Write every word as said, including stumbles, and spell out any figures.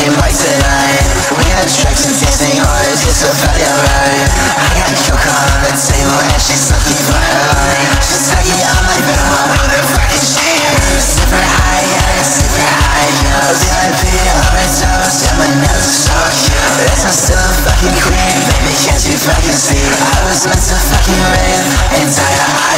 fucking white tonight. We got tracks and dancing orders, it's a party alright. I got coke on the table and she's sucking fine. She's sucking on my bed while we're the fucking shit. Super high, yeah, super high, yo. V I P on my toes, yeah, my nose is so cute. That's I'm still a fucking queen, baby, can't you fucking see? I was meant to fucking rave, entire